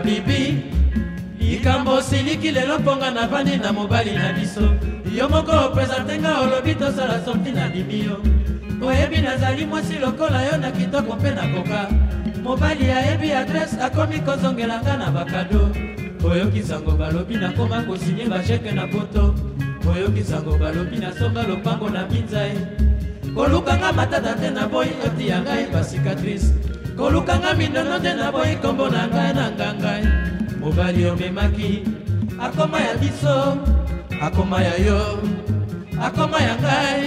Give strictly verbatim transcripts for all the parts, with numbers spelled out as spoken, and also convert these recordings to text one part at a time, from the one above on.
Kabibi likambo siliki lelo mponga na vandi na mobali na biso yo moko presente nga olobi tosala sorti na dimio oyebi nazali mwasi lokola yo na kitoko mpe na koka mobali ayebi adresse akomi kozongela nga na bakado oyokisango balobi nakoma kosinye basheke na poto oyokisango balobi nasonga lopango na minzai kolukanga matata te na boyi oti ya ngai basikatrice kolukanga mindono te na boyi kombo na ngai na ngangai mobali omemaki akoma ya biso akoma ya yo akoma ya ngai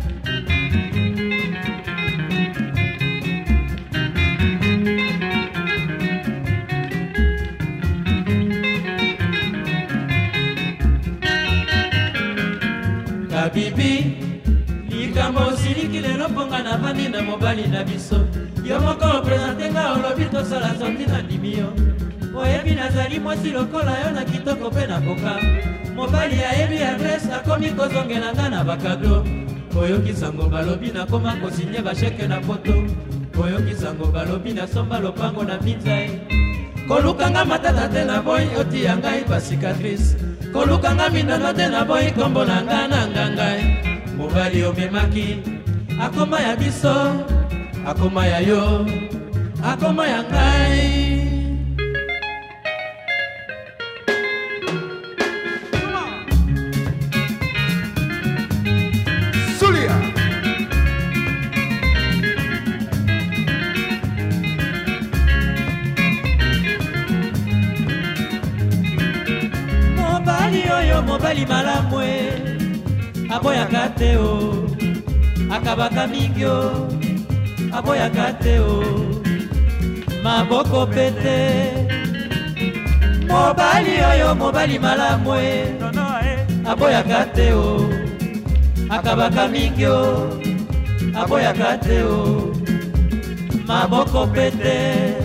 Kabibi likambo siliki lelo mponga na vandi na mobali na biso yo moko presente nga olobi tosala sorti na dimio oyebi nazali mwasi lokola yo na kitoko mpe na koka mobali ayebi adresse akomi kozongela nga na bakado oyokisango balobi nakoma kosinye basheke na poto oyokisango balobi nasomba lopango na minzai kolukanga matata te na boyi oti ya ngai basikatrice kolukanga mindono te na boyi kombo na ngai na ngangai mobali omemaki akoma ya biso akoma ya yo akoma ya ngai mobali malamu aboyaka te o akabaka mingi o aboyaka te o maboko pete mobali oyo mobali malamu aboyaka te o akabaka mingi o aboyaka te o maboko pete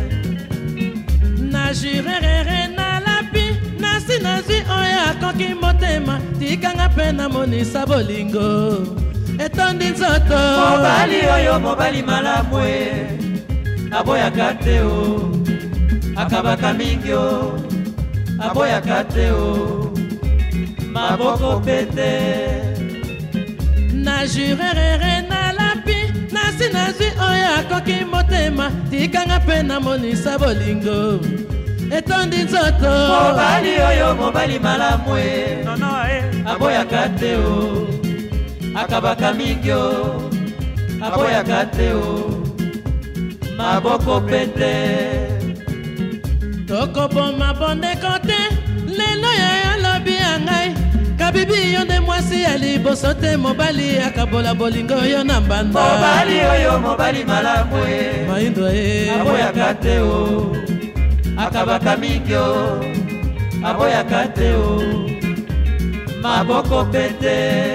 na jurerere na lapi nasi nazwi oyo akoki motema tikanga mpe namonisa bolingo etondi nzoto mobali oyo mobali malamu aboyaka te o akabaka mingi o aboyaka te o maboko pete na jurerere na lapi nasi nazwi oyo akoki motema tikanga mpe namonisa bolingo etondi nzoto mobali oyo mobali malamu aboyaka te o akabaka mingi o aboyaka te o maboko pete tokoboma bondeko te lelo ya yalobi ya ngai Kabibi yo nde mwasi ya liboso te mobali akabola bolingo yo na mbanda mobali oyo mobali malamu maindo aboyaka te o akabaka mingi o aboyaka te o maboko pete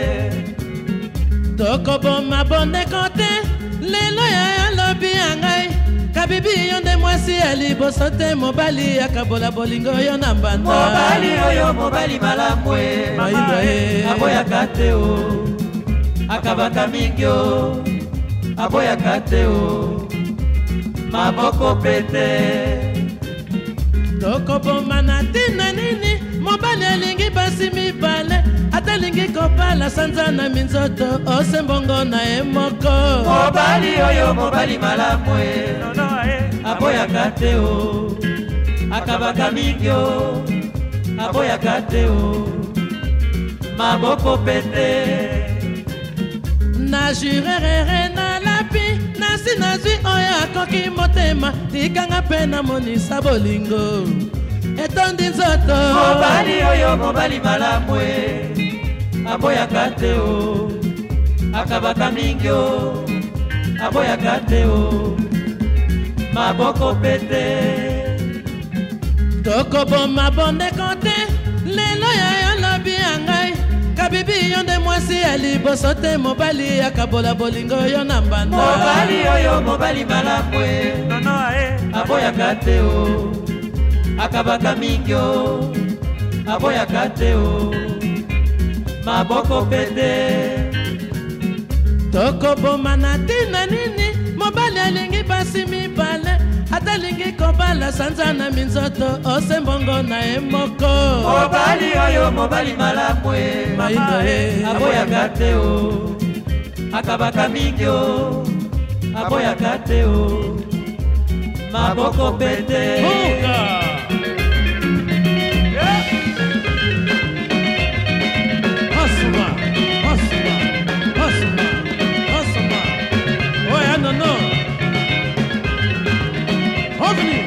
tokoboma bondeko te lelo ya yalobi ya ngai Kabibi yo nde mwasi ya liboso te mobali akabola bolingo yo na mbanda mobali oyo mobali malamu aboyaka te o akabaka mingi o aboyaka te o maboko pete tokoboma na ntina nini mobali alingi basi mibale atalingi kopala sanza na minzoto osembongo na ye moko mobali oyo mobali malamu aboyaka te o akabaka mingi o aboyaka te o maboko pete na jurerere na lapi nasi nazwi oyo akoki motema tikanga mpe namonisa bolingo etondi nzoto mobali oyo mobali malamu aboyaka te o akabaka mingi o aboyaka te o maboko pete tokoboma bondeko te lelo ya yalobi ya ngai Kabibi yo nde mwasi ya liboso te mobali akabola bolingo yo na mbanda mobali oyo mobali malamu aboyaka te o akabaka mingi o aboyaka te o maboko pete tokoboma na ntina nini mobali alingi basi mibale atalingi kobala sanza na minzoto osembongo na emoko mobali oyo mobali malamu maindo e aboyaka te o akabaka mingi o aboyaka te o maboko pete Osuma Osuma Osuma Osuma oya nono Ovni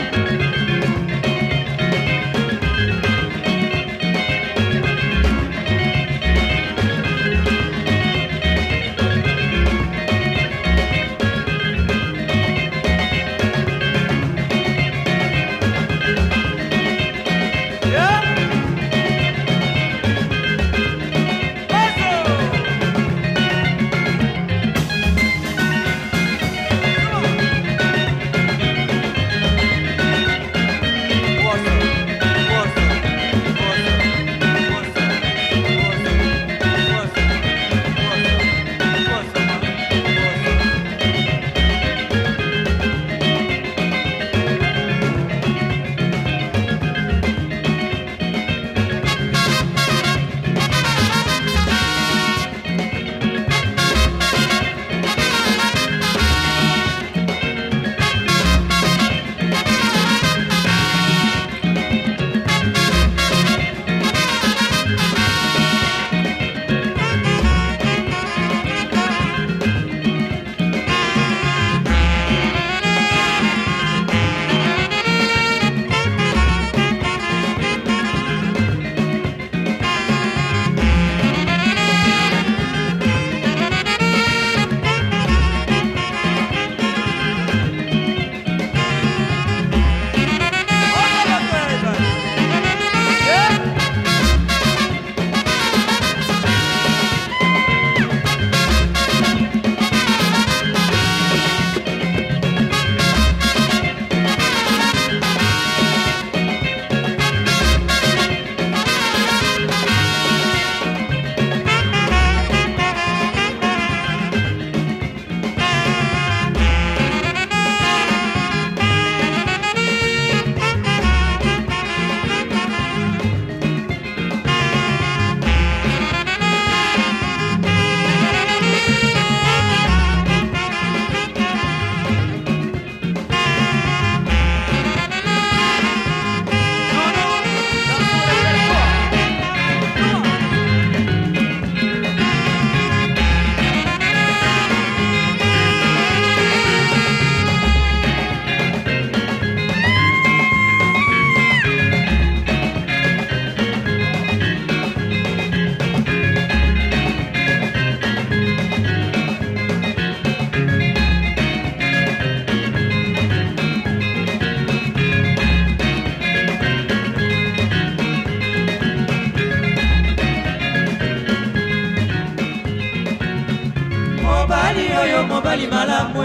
oyo mobali malamu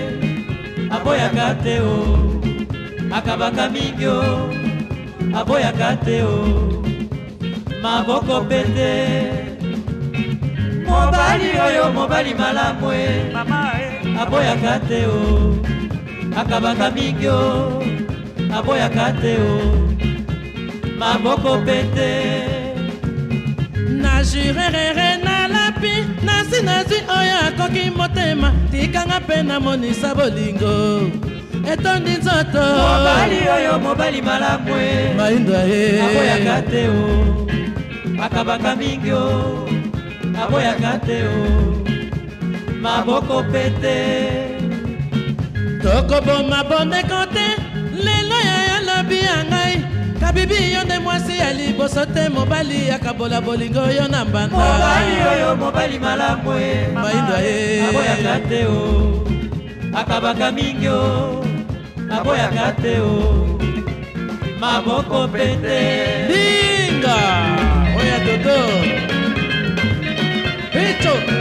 aboyaka te o akabaka mingi o aboyaka te o maboko pete mobali oyo mobali malamu aboyaka te o akabaka mingi o aboyaka te o maboko pete na jurerere na lapi nasi nazwi oyo akoki motema tikanga mpe namonisa bolingo etondi nzoto mobali oyo mobali malamu maindo ye aboyaka te o akabaka mingi o aboyaka te o maboko pete tokoboma bondeko te lelo ya yalobi ya ngai kabibi yo nde mwasi ya liboso te mobali akabola bolingo yo na mbanda mobali oyo mobali malamu maindo ye aboyaka te o akabaka mingi o aboyaka te o maboko pete linga oya dodo Picho